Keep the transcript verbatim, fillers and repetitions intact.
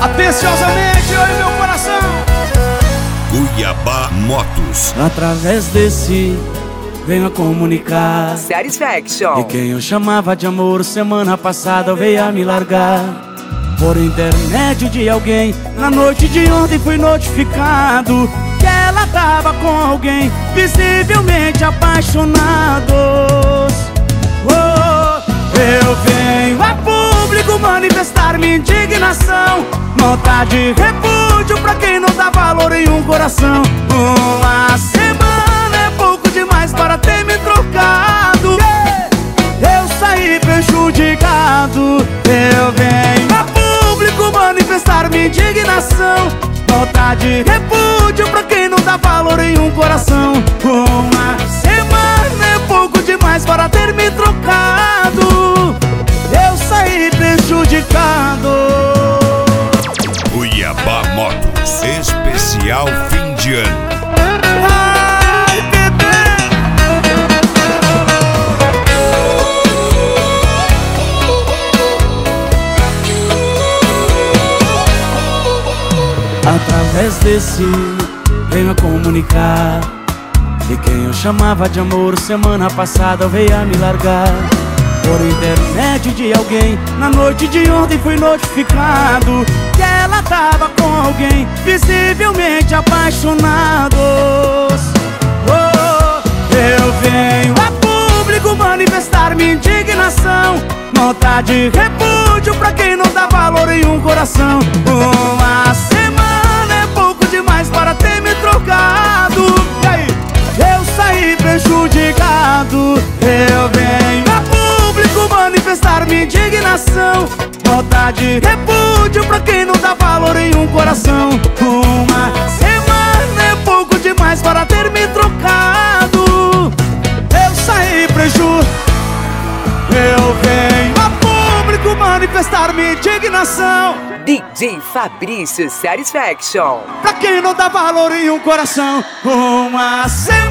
Atenciosamente, eu e meu coração. Cuiabá Motos. Através desse venho a comunicar Satisfaction. E quem eu chamava de amor semana passada veio a me largar. Por intermédio de alguém, na noite de ontem fui notificado que ela tava com alguém, visivelmente apaixonados. Oh, eu venho a público manifestar minha indignação, nota de repúdio pra quem não dá valor em um coração. Uma semana é pouco demais para ter me trocado. Eu saí prejudicado. Eu venho a público manifestar minha indignação, nota de repúdio pra quem não dá valor em um coração. Uma semana é pouco demais para ter me trocado. Eu saí prejudicado. Cuiabá Motos, especial fim de ano. Ai, bebê. Através desse venho a comunicar que quem eu chamava de amor semana passada veio a me largar. Por intermédio de alguém, na noite de ontem fui notificado que ela tava com alguém, visivelmente apaixonados. Oh, eu venho a público manifestar minha indignação, nota de repúdio pra quem não dá valor em um coração. Uma semana é pouco demais para ter me trocado. E aí? Eu saí prejudicado. Eu venho a público manifestar minha indignação, nota de repúdio pra quem não dá valor em um coração. Uma semana é pouco demais para ter me trocado. Eu saí prejudicado. Eu venho a público manifestar minha indignação, D J Fabrício Satisfaction. pra quem não dá valor em um coração. Uma semana